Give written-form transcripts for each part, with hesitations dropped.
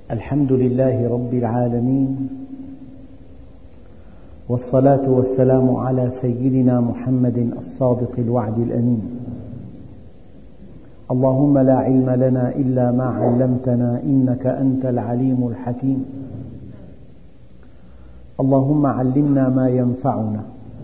الحمد لله رب العالمين، والصلاة والسلام على سيدنا محمد الصادق الوعد الأمين. اللهم لا علم لنا إلا ما علمتنا إنك أنت العليم الحكيم. اللهم علمنا ما ينفعنا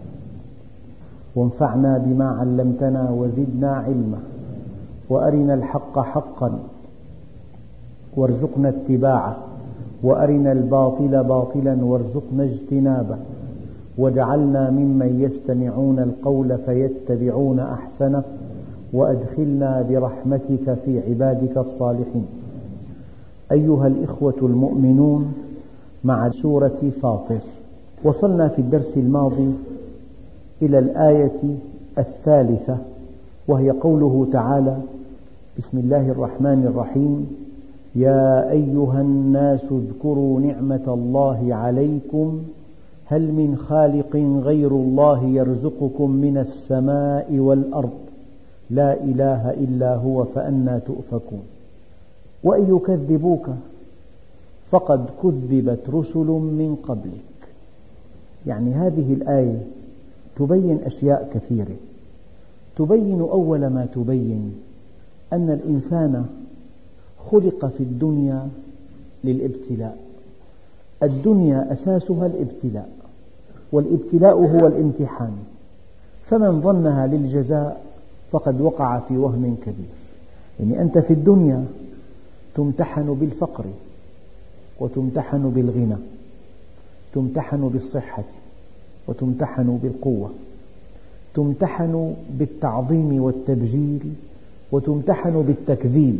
وانفعنا بما علمتنا وزدنا علما، وأرنا الحق حقا وارزقنا اتباعه، وأرنا الباطل باطلا وارزقنا اجتنابه، واجعلنا ممن يستمعون القول فيتبعون أحسنه، وأدخلنا برحمتك في عبادك الصالحين. أيها الإخوة المؤمنون، مع سورة فاطر وصلنا في الدرس الماضي إلى الآية 3، وهي قوله تعالى: بسم الله الرحمن الرحيم: يا أيها الناس اذكروا نعمة الله عليكم هل من خالق غير الله يرزقكم من السماء والأرض لا إله إلا هو فأنى تؤفكون. وإن يكذبوك فقد كذبت رسل من قبلك. يعني هذه الآية تبين أشياء كثيرة. تبين أول ما تبين أن الإنسان خلق في الدنيا للابتلاء. الدنيا أساسها الابتلاء، والابتلاء هو الامتحان، فمن ظنها للجزاء فقد وقع في وهم كبير. يعني أنت في الدنيا تمتحن بالفقر، وتمتحن بالغنى، تمتحن بالصحة، وتمتحن بالقوة، تمتحن بالتعظيم والتبجيل، وتمتحن بالتكذيب.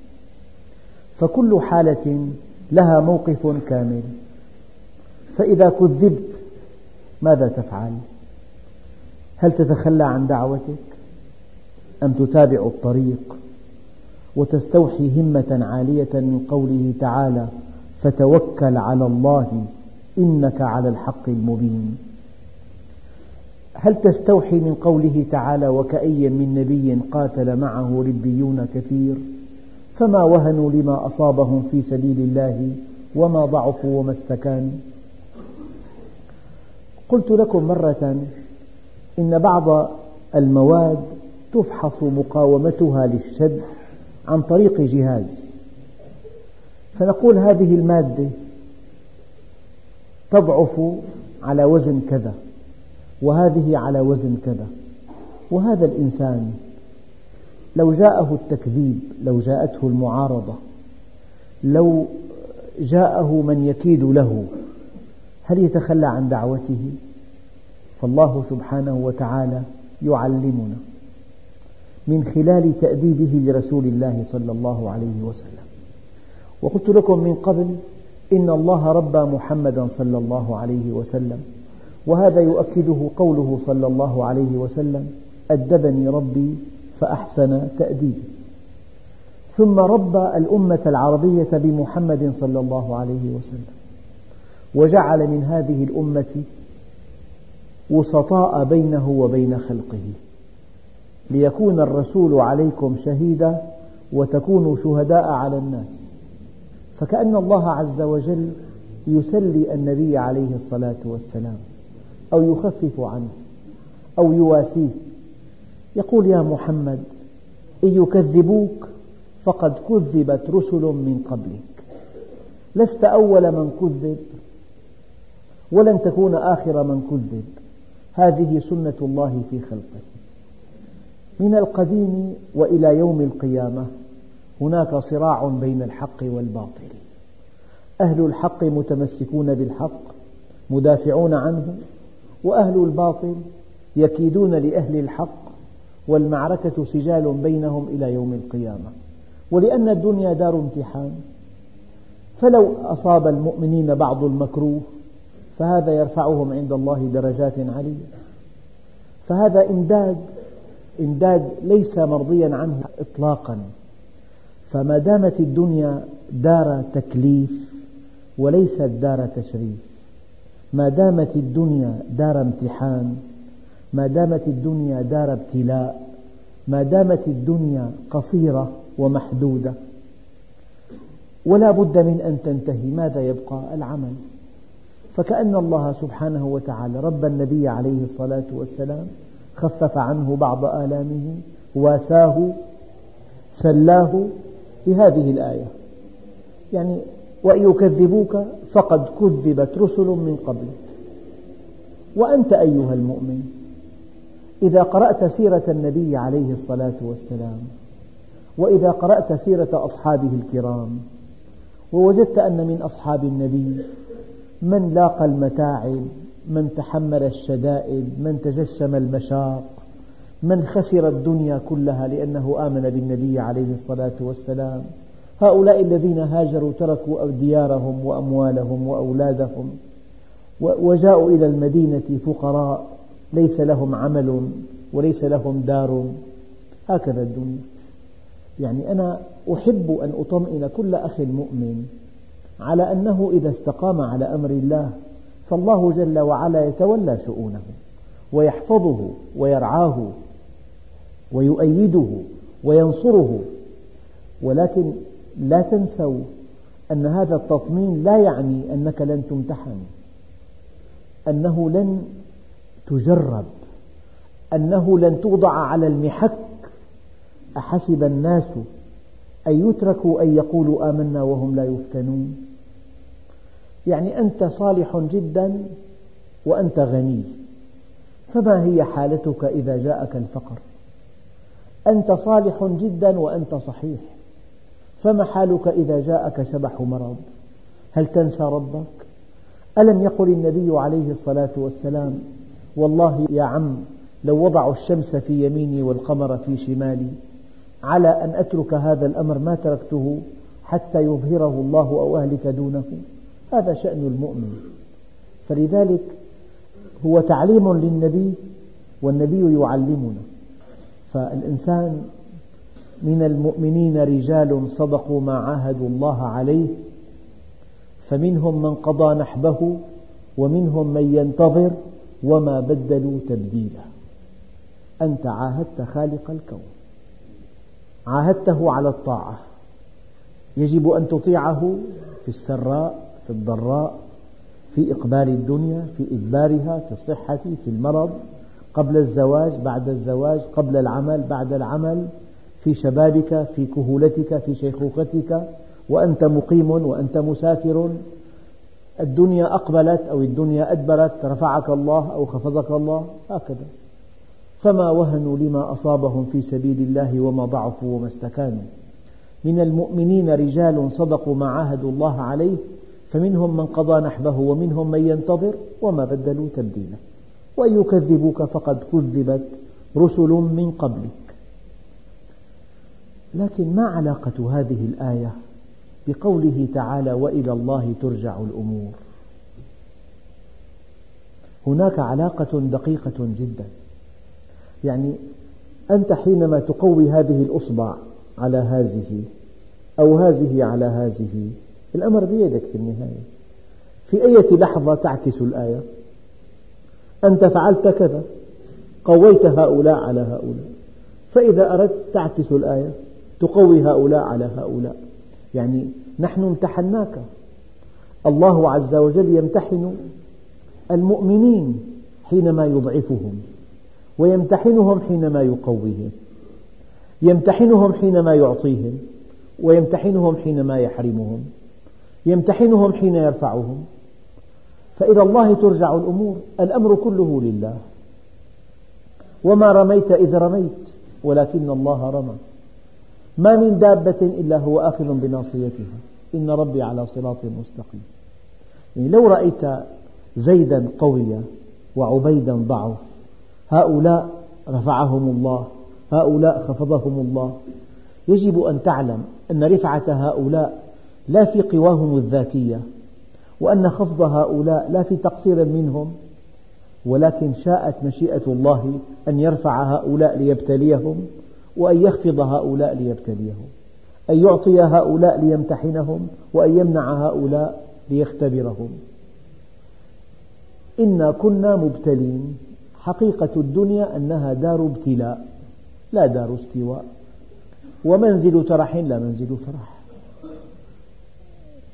فكل حالة لها موقف كامل. فإذا كذبت ماذا تفعل؟ هل تتخلى عن دعوتك؟ أم تتابع الطريق وتستوحي همة عالية من قوله تعالى: فتوكل على الله إنك على الحق المبين؟ هل تستوحي من قوله تعالى: وكأي من نبي قاتل معه ربيون كثير فما وهنوا لما أصابهم في سبيل الله وما ضعفوا وما استكانوا؟ قلت لكم مرة إن بعض المواد تفحص مقاومتها للشد عن طريق جهاز، فنقول هذه المادة تضعف على وزن كذا، وهذه على وزن كذا. وهذا الإنسان لو جاءه التكذيب، لو جاءته المعارضة، لو جاءه من يكيد له، هل يتخلى عن دعوته؟ فالله سبحانه وتعالى يعلمنا من خلال تأديبه لرسول الله صلى الله عليه وسلم. وقلت لكم من قبل إن الله ربى محمدا صلى الله عليه وسلم، وهذا يؤكده قوله صلى الله عليه وسلم: أدبني ربي فأحسن تأديبي. ثم ربى الأمة العربية بمحمد صلى الله عليه وسلم، وجعل من هذه الأمة وسطاء بينه وبين خلقه، ليكون الرسول عليكم شهيدا وتكونوا شهداء على الناس. فكأن الله عز وجل يسلي النبي عليه الصلاة والسلام، أو يخفف عنه، أو يواسيه، يقول: يا محمد، إن يكذبوك فقد كذبت رسل من قبلك، لست أول من كذب ولن تكون آخر من كذب. هذه سنة الله في خلقه من القديم وإلى يوم القيامة. هناك صراع بين الحق والباطل، أهل الحق متمسكون بالحق مدافعون عنه، وأهل الباطل يكيدون لأهل الحق، والمعركة سجال بينهم إلى يوم القيامة. ولأن الدنيا دار امتحان، فلو أصاب المؤمنين بعض المكروه فهذا يرفعهم عند الله درجات علية. فهذا إمداد ليس مرضيا عنه إطلاقا. فما دامت الدنيا دار تكليف وليست دار تشريف، ما دامت الدنيا دار امتحان، ما دامت الدنيا دار ابتلاء، ما دامت الدنيا قصيرة ومحدودة، ولا بد من أن تنتهي. ماذا يبقى؟ العمل. فكأن الله سبحانه وتعالى ربى النبي عليه الصلاة والسلام، خفف عنه بعض آلامه، واساه، سلاه بهذه الآية. يعني وإن يكذبوك فقد كذبت رسل من قبلك. وأنت أيها المؤمن إذا قرأت سيرة النبي عليه الصلاة والسلام، وإذا قرأت سيرة أصحابه الكرام، ووجدت أن من أصحاب النبي من لاقى المتاعب، من تحمل الشدائد، من تجشم المشاق، من خسر الدنيا كلها لأنه آمن بالنبي عليه الصلاة والسلام، هؤلاء الذين هاجروا تركوا ديارهم وأموالهم وأولادهم وجاءوا إلى المدينة فقراء ليس لهم عمل وليس لهم دار. هكذا الدنيا. يعني أنا أحب أن أطمئن كل أخ مؤمن على أنه إذا استقام على أمر الله فالله جل وعلا يتولى شؤونه ويحفظه ويرعاه ويؤيده وينصره. ولكن لا تنسوا أن هذا التطمين لا يعني أنك لن تمتحن، أنه لن تجرب، أنه لن توضع على المحك. أحسب الناس أن يتركوا أن يقولوا آمنا وهم لا يفتنون. يعني أنت صالح جدا وأنت غني، فما هي حالتك إذا جاءك الفقر؟ أنت صالح جدا وأنت صحيح، فما حالك إذا جاءك شبح مرض؟ هل تنسى ربك؟ ألم يقل النبي عليه الصلاة والسلام: والله يا عم لو وضعوا الشمس في يميني والقمر في شمالي على أن أترك هذا الأمر ما تركته حتى يظهره الله أو أهلك دونه. هذا شأن المؤمن. فلذلك هو تعليم للنبي والنبي يعلمنا. فالإنسان من المؤمنين رجال صدقوا ما عاهدوا الله عليه فمنهم من قضى نحبه ومنهم من ينتظر وما بدلوا تبديلا. أنت عاهدت خالق الكون، عاهدته على الطاعة، يجب أن تطيعه في السراء في الضراء، في إقبال الدنيا في إدبارها، في الصحة في المرض، قبل الزواج بعد الزواج، قبل العمل بعد العمل، في شبابك في كهولتك في شيخوختك، وأنت مقيم وأنت مسافر. الدنيا أقبلت أو الدنيا أدبرت، رفعك الله أو خفضك الله، هكذا. فما وهنوا لما أصابهم في سبيل الله وما ضعفوا وما استكانوا. من المؤمنين رجال صدقوا ما عاهدوا الله عليه فمنهم من قضى نحبه ومنهم من ينتظر وما بدلوا تبديلا. وإن يكذبوك فقد كذبت رسل من قبلك. لكن ما علاقة هذه الآية بقوله تعالى: وإلى الله ترجع الأمور؟ هناك علاقة دقيقة جدا. يعني أنت حينما تقوي هذه الأصبع على هذه أو هذه على هذه، الأمر بيدك في النهاية. في أي لحظة تعكس الآية؟ أنت فعلت كذا، قويت هؤلاء على هؤلاء، فإذا أردت تعكس الآية تقوي هؤلاء على هؤلاء. يعني نحن امتحناك. الله عز وجل يمتحن المؤمنين حينما يضعفهم، ويمتحنهم حينما يقويهم، يمتحنهم حينما يعطيهم، ويمتحنهم حينما يحرمهم، يمتحنهم حين يرفعهم. فإلى الله ترجع الأمور، الأمر كله لله. وما رميت إذ رميت ولكن الله رمى. ما من دابة إلا هو آخذ بناصيتها، إن ربي على صراط مستقيم. يعني لو رأيت زيدا قويا وعبيدا ضعف، هؤلاء رفعهم الله، هؤلاء خفضهم الله. يجب أن تعلم أن رفعة هؤلاء لا في قواهم الذاتية، وأن خفض هؤلاء لا في تقصير منهم، ولكن شاءت مشيئة الله أن يرفع هؤلاء ليبتليهم، وأن يخفض هؤلاء ليبتليهم، أن يعطي هؤلاء ليمتحنهم، وأن يمنع هؤلاء ليختبرهم. إنا كنا مبتلين. حقيقة الدنيا أنها دار ابتلاء لا دار استواء، ومنزل ترح لا منزل فرح.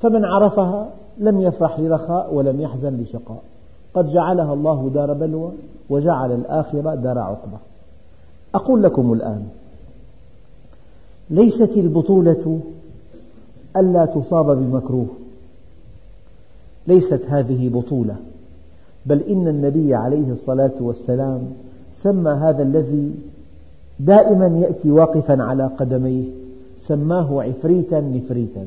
فمن عرفها لم يفرح لرخاء ولم يحزن لشقاء، قد جعلها الله دار بلوى وجعل الآخرة دار عقبة. أقول لكم الآن، ليست البطولة ألا تصاب بمكروه، ليست هذه بطولة، بل إن النبي عليه الصلاة والسلام سمى هذا الذي دائما يأتي واقفا على قدميه سماه عفريتا نفريتا.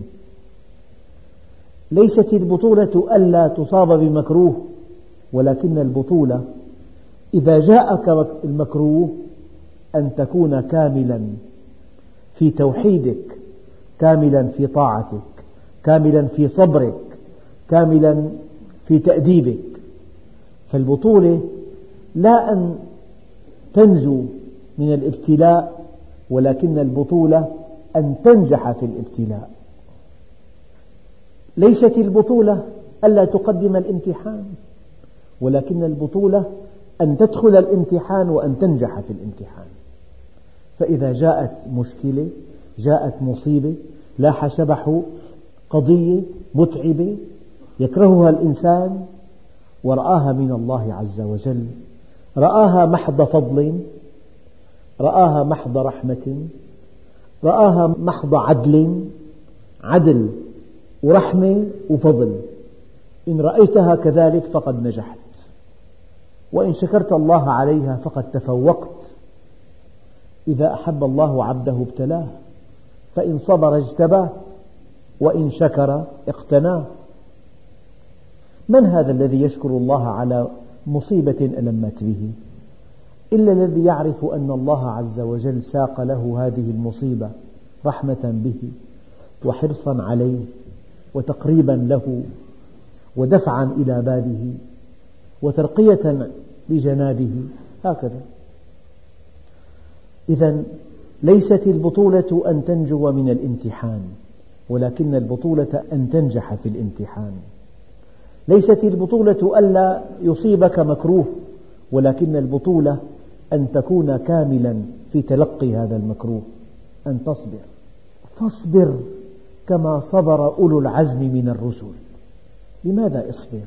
ليست البطولة ألا تصاب بمكروه، ولكن البطولة إذا جاءك المكروه أن تكون كاملا في توحيدك، كاملا في طاعتك، كاملا في صبرك، كاملا في تأديبك. فالبطولة لا أن تنجو من الابتلاء، ولكن البطولة أن تنجح في الابتلاء. ليست البطولة ألا تقدم الامتحان، ولكن البطولة أن تدخل الامتحان وأن تنجح في الامتحان. فإذا جاءت مشكلة، جاءت مصيبة، لاح شبح قضية متعبة يكرهها الإنسان ورآها من الله عز وجل، رآها محض فضل، رآها محض رحمة، رآها محض عدل ورحمة وفضل. إن رأيتها كذلك فقد نجحت، وإن شكرت الله عليها فقد تفوقت. إذا أحب الله عبده ابتلاه، فإن صبر اجتباه، وإن شكر اقتناه. من هذا الذي يشكر الله على مصيبة ألمت به؟ إلا الذي يعرف أن الله عز وجل ساق له هذه المصيبة رحمة به وحرصا عليه وتقريبا له ودفعا إلى باله وترقية لجنابه، هكذا. إذن ليست البطولة أن تنجو من الامتحان، ولكن البطولة أن تنجح في الامتحان. ليست البطولة ألا يصيبك مكروه، ولكن البطولة أن تكون كاملا في تلقي هذا المكروه، أن تصبر. فاصبر كما صبر أولو العزم من الرسل. لماذا اصبر؟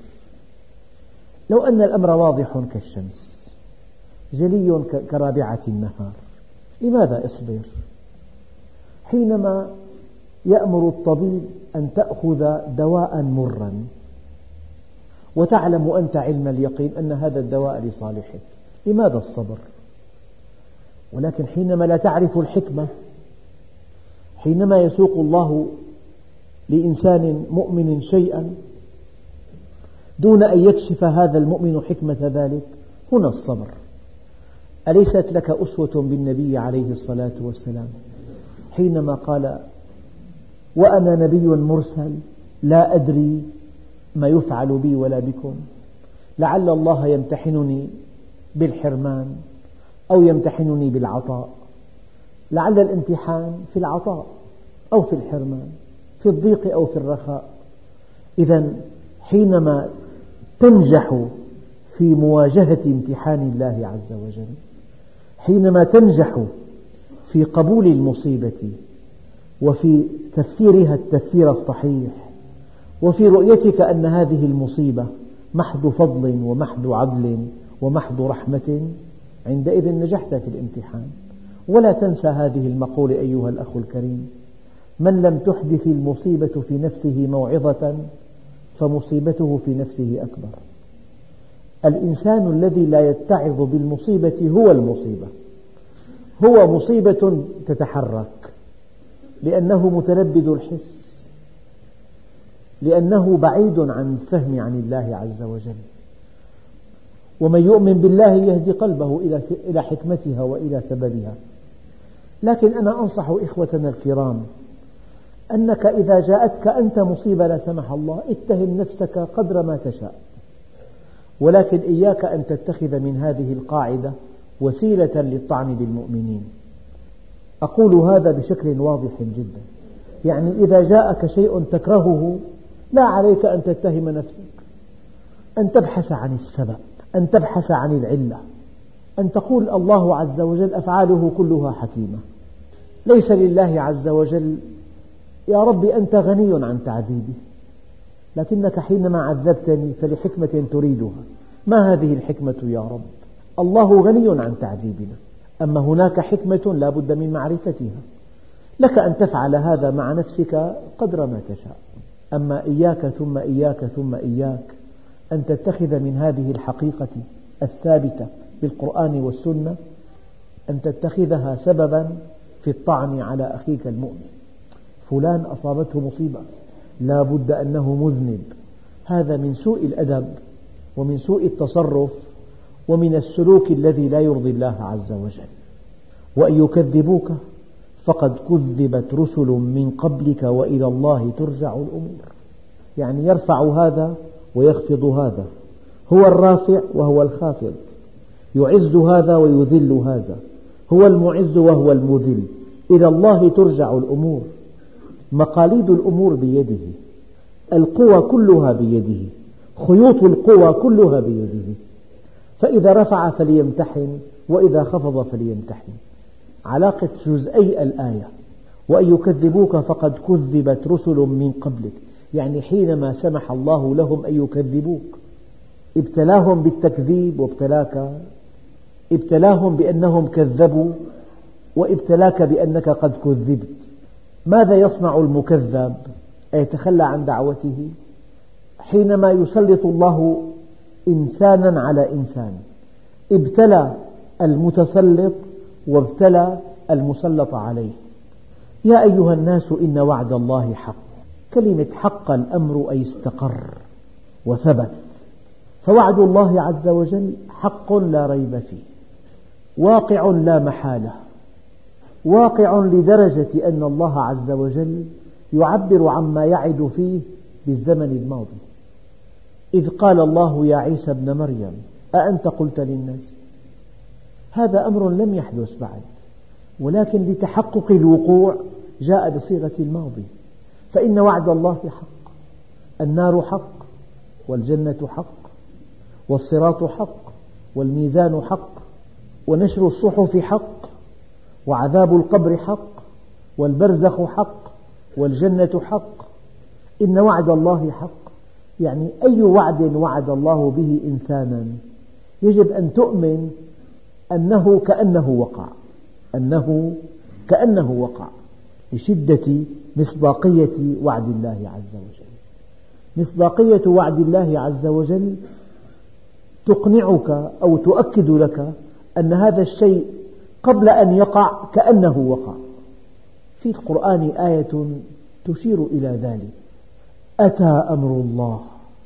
لو أن الأمر واضح كالشمس جلي كرابعة النهار، لماذا اصبر؟ حينما يأمر الطبيب أن تأخذ دواء مرا وتعلم أنت علم اليقين أن هذا الدواء لصالحك، لماذا الصبر؟ ولكن حينما لا تعرف الحكمة، حينما يسوق الله لإنسان مؤمن شيئا دون أن يكشف هذا المؤمن حكمة ذلك، هنا الصبر. أليست لك أسوة بالنبي عليه الصلاة والسلام حينما قال: وأنا نبي مرسل لا أدري ما يفعل بي ولا بكم، لعل الله يمتحنني بالحرمان أو يمتحنني بالعطاء. لعل الامتحان في العطاء أو في الحرمان، في الضيق أو في الرخاء. إذن حينما تنجح في مواجهة امتحان الله عز وجل، حينما تنجح في قبول المصيبة وفي تفسيرها التفسير الصحيح، وفي رؤيتك أن هذه المصيبة محض فضل ومحض عدل ومحض رحمة، عندئذ نجحت في الامتحان. ولا تنسى هذه المقولة أيها الأخ الكريم: من لم تحدث المصيبة في نفسه موعظة فمصيبته في نفسه أكبر. الإنسان الذي لا يتعظ بالمصيبة هو المصيبة، هو مصيبة تتحرك، لأنه متلبد الحس، لأنه بعيد عن الفهم عن الله عز وجل. ومن يؤمن بالله يهدي قلبه إلى حكمتها وإلى سببها. لكن أنا أنصح إخوتنا الكرام أنك إذا جاءتك أنت مصيبة لا سمح الله، اتهم نفسك قدر ما تشاء، ولكن إياك أن تتخذ من هذه القاعدة وسيلة للطعن بالمؤمنين. أقول هذا بشكل واضح جدا، يعني إذا جاءك شيء تكرهه لا عليك أن تتهم نفسك، أن تبحث عن السبب، أن تبحث عن العلة، أن تقول الله عز وجل أفعاله كلها حكيمة. ليس لله عز وجل: يا رب أنت غني عن تعذيبي، لكنك حينما عذبتني فلحكمة تريدها. ما هذه الحكمة يا رب؟ الله غني عن تعذيبنا، أما هناك حكمة لا بد من معرفتها. لك أن تفعل هذا مع نفسك قدر ما تشاء، أما إياك ثم إياك ثم إياك أن تتخذ من هذه الحقيقة الثابتة بالقرآن والسنة أن تتخذها سببا في الطعن على أخيك المؤمن. فلان أصابته مصيبة، لا بد أنه مذنب. هذا من سوء الأدب ومن سوء التصرف ومن السلوك الذي لا يرضي الله عز وجل. وإن يكذبوك فقد كذبت رسل من قبلك وإلى الله ترجع الأمور. يعني يرفع هذا ويخفض هذا، هو الرافع وهو الخافض، يعز هذا ويذل هذا، هو المعز وهو المذل، إلى الله ترجع الأمور. مقاليد الأمور بيده، القوى كلها بيده، خيوط القوى كلها بيده، فإذا رفع فليمتحن وإذا خفض فليمتحن. علاقة جزئي الآية وأن يكذبوك فقد كذبت رسل من قبلك، يعني حينما سمح الله لهم أن يكذبوك ابتلاهم بالتكذيب وابتلاك، ابتلاهم بأنهم كذبوا وابتلاك بأنك قد كذبت. ماذا يصنع المكذب؟ يتخلى عن دعوته. حينما يسلط الله إنسانا على إنسان ابتلى المتسلط وابتلى المسلط عليه. يا أيها الناس إن وعد الله حق. كلمة حق الأمر أي استقر وثبت، فوعد الله عز وجل حق لا ريب فيه، واقع لا محالة، واقع لدرجة أن الله عز وجل يعبر عما يعد فيه بالزمن الماضي. إذ قال الله يا عيسى ابن مريم أأنت قلت للناس. هذا أمر لم يحدث بعد، ولكن لتحقق الوقوع جاء بصيغة الماضي. فإن وعد الله حق، النار حق، والجنة حق، والصراط حق، والميزان حق، ونشر الصحف حق، وعذاب القبر حق، والبرزخ حق، والجنة حق. إن وعد الله حق، يعني أي وعد وعد الله به إنسانا يجب أن تؤمن أنه كأنه وقع، أنه كأنه وقع، لشدة مصداقية وعد الله عز وجل. مصداقية وعد الله عز وجل تقنعك أو تؤكد لك أن هذا الشيء قبل أن يقع كأنه وقع. في القرآن آية تشير إلى ذلك: أتى أمر الله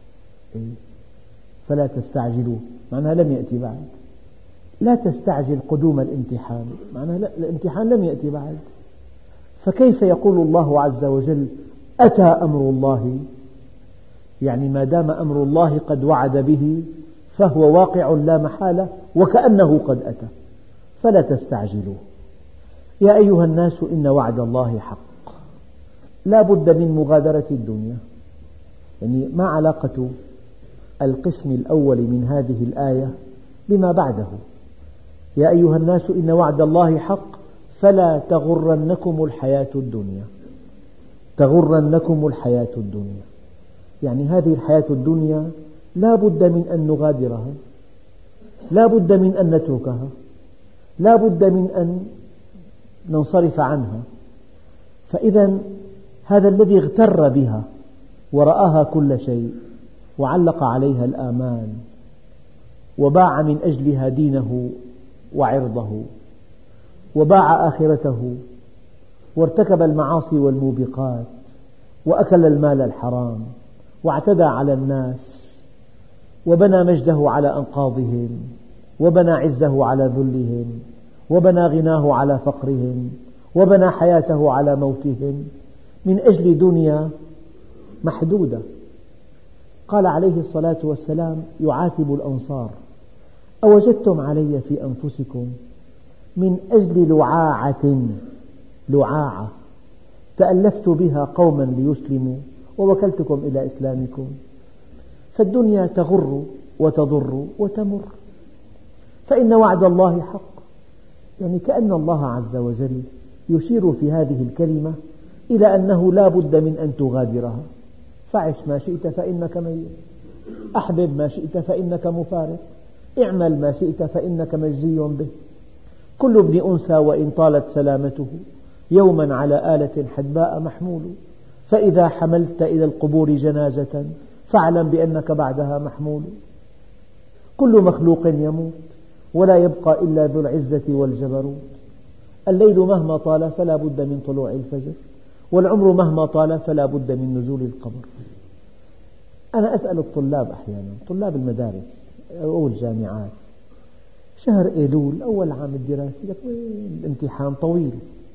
فلا تستعجلوه، معناها لم يأتي بعد. لا تستعجل قدوم الامتحان، معناها الامتحان لم يأتي بعد. فكيف يقول الله عز وجل أتى أمر الله؟ يعني ما دام أمر الله قد وعد به فهو واقع لا محالة وكأنه قد أتى، فلا تستعجلوه. يا أيها الناس إن وعد الله حق. لا بد من مغادرة الدنيا. يعني ما علاقة القسم الأول من هذه الآية بما بعده؟ يا أيها الناس إن وعد الله حق فلا تغرنكم الحياة الدنيا. تغرنكم الحياة الدنيا، يعني هذه الحياة الدنيا لا بد من أن نغادرها، لا بد من أن نتركها، لا بد من أن ننصرف عنها. فإذا هذا الذي اغتر بها ورآها كل شيء وعلق عليها الآمال وباع من أجلها دينه وعرضه وباع آخرته وارتكب المعاصي والموبقات وأكل المال الحرام واعتدى على الناس وبنى مجده على أنقاضهم وبنى عزه على ذلهم وبنى غناه على فقرهم وبنى حياته على موتهم من أجل دنيا محدودة. قال عليه الصلاة والسلام يعاتب الأنصار: أوجدتم علي في أنفسكم من أجل لعاعة تألفت بها قوما ليسلموا ووكلتكم إلى إسلامكم. فالدنيا تغر وتضر وتمر. فإن وعد الله حق، يعني كأن الله عز وجل يشير في هذه الكلمة إلى أنه لا بد من أن تغادرها. فعش ما شئت فإنك ميت، أحبب ما شئت فإنك مفارق، اعمل ما شئت فإنك مجزي به. كل ابن أنثى وإن طالت سلامته يوما على آلة حدباء محمول، فإذا حملت إلى القبور جنازة فاعلم بأنك بعدها محمول. كل مخلوق يموت ولا يبقى إلا ذو العزة والجبروت. الليل مهما طال فلا بد من طلوع الفجر، والعمر مهما طال فلا بد من نزول القبر. أنا أسأل الطلاب أحيانا، طلاب المدارس أو الجامعات، شهر أيلول أول عام الدراسي لك وين الامتحان طويل،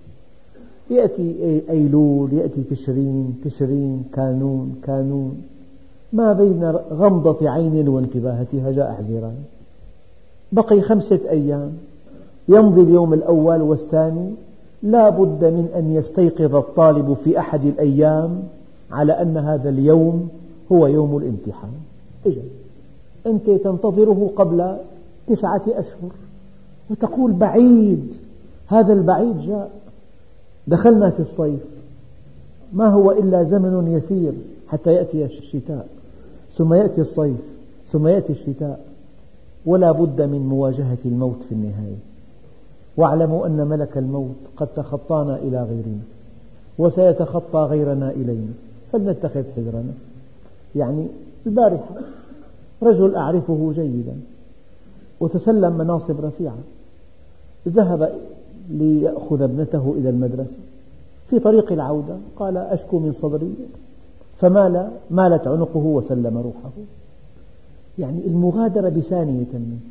يأتي أيلول يأتي تشرين كانون، ما بين غمضة عين وانتباهتها جاء حزيران. بقي 5 أيام، يمضي اليوم الأول والثاني، لا بد من أن يستيقظ الطالب في أحد الأيام على أن هذا اليوم هو يوم الامتحان. أنت تنتظره قبل 9 أشهر وتقول بعيد، هذا البعيد جاء. دخلنا في الصيف، ما هو إلا زمن يسير حتى يأتي الشتاء، ثم يأتي الصيف، ثم يأتي الشتاء، ولا بد من مواجهة الموت في النهاية. واعلموا أن ملك الموت قد تخطانا إلى غيرنا وسيتخطى غيرنا إلينا، فلنتخذ حذرنا. يعني البارحة رجل أعرفه جيدا وتسلم مناصب رفيعة، ذهب ليأخذ ابنته إلى المدرسة، في طريق العودة قال أشكو من صدري، مالت عنقه وسلم روحه. يعني المغادرة بثانية.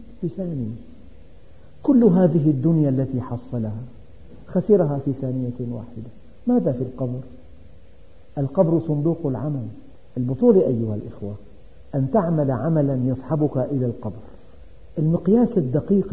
كل هذه الدنيا التي حصلها خسرها في ثانية واحدة. ماذا في القبر؟ القبر صندوق العمل. البطولة أيها الإخوة أن تعمل عملا يصحبك إلى القبر. المقياس الدقيق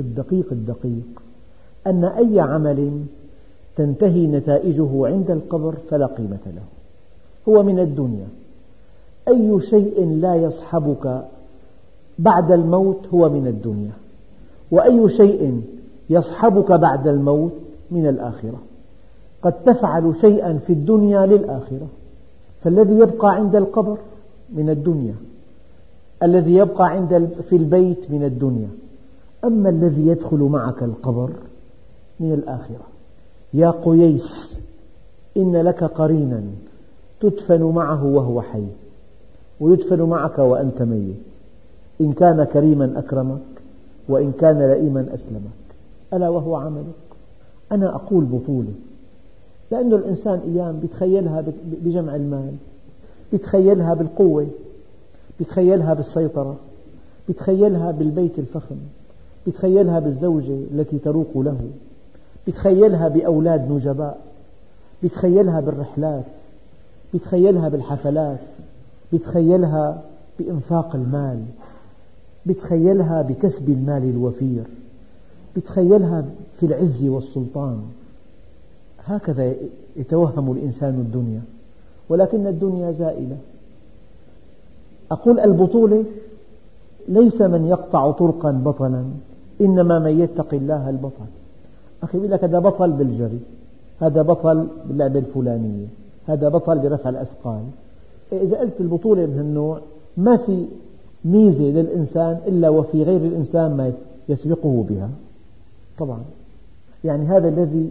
أن أي عمل تنتهي نتائجه عند القبر فلا قيمة له، هو من الدنيا. أي شيء لا يصحبك بعد الموت هو من الدنيا، وأي شيء يصحبك بعد الموت من الآخرة. قد تفعل شيئا في الدنيا للآخرة، فالذي يبقى عند القبر من الدنيا، الذي يبقى في البيت من الدنيا، أما الذي يدخل معك القبر من الآخرة. يا قييس، إن لك قرينا تدفن معه وهو حي ويدفن معك وأنت ميت، إن كان كريما أكرمك وإن كان لئيما أسلمك، ألا وهو عملك. أنا أقول بطولة لأن الإنسان أيام بيتخيلها بجمع المال، بيتخيلها بالقوة، بيتخيلها بالسيطرة، بيتخيلها بالبيت الفخم، بيتخيلها بالزوجة التي تروق له، بيتخيلها بأولاد نجباء، بيتخيلها بالرحلات، بيتخيلها بالحفلات، بيتخيلها بإنفاق المال، بيتخيلها بكسب المال الوفير، بيتخيلها في العز والسلطان. هكذا يتوهم الإنسان الدنيا، ولكن الدنيا زائلة. أقول البطولة ليس من يقطع طرقا بطلا، إنما من يتقي الله البطل. أخي يقول لك هذا بطل بالجري، هذا بطل باللعبة الفلانية، هذا بطل برفع الأثقال. إذا قلت البطولة من هالنوع ما في ميزة للإنسان إلا وفي غير الإنسان ما يسبقه بها. طبعا يعني هذا الذي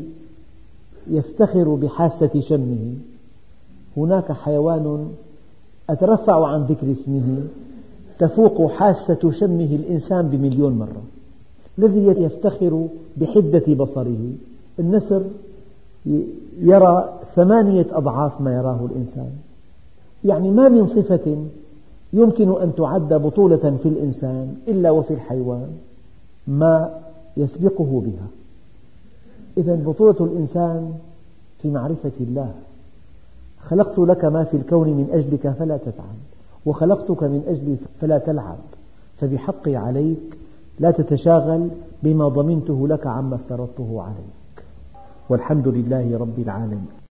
يفتخر بحاسة شمه، هناك حيوان أترفع عن ذكر اسمه تفوق حاسة شمه الإنسان بمليون مرة. الذي يفتخر بحدة بصره، النسر يرى 8 أضعاف ما يراه الإنسان. يعني ما من صفة يمكن أن تعد بطولة في الإنسان إلا وفي الحيوان ما يسبقه بها. إذن بطولة الإنسان في معرفة الله. خلقت لك ما في الكون من أجلك فلا تتعب، وخلقتك من أجلي فلا تلعب، فبحقي عليك لا تتشاغل بما ضمنته لك عما افترضته عليك. والحمد لله رب العالمين.